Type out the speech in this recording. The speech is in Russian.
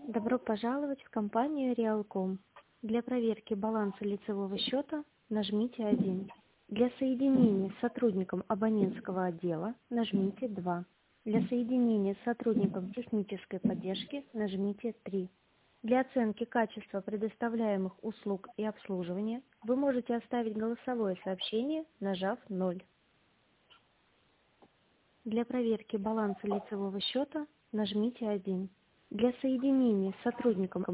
Добро пожаловать в компанию Realcom. Для проверки баланса лицевого счета нажмите 1. Для соединения с сотрудником абонентского отдела нажмите 2. Для соединения с сотрудником технической поддержки нажмите 3. Для оценки качества предоставляемых услуг и обслуживания вы можете оставить голосовое сообщение, нажав 0. Для проверки баланса лицевого счета нажмите 1. Для соединения с сотрудником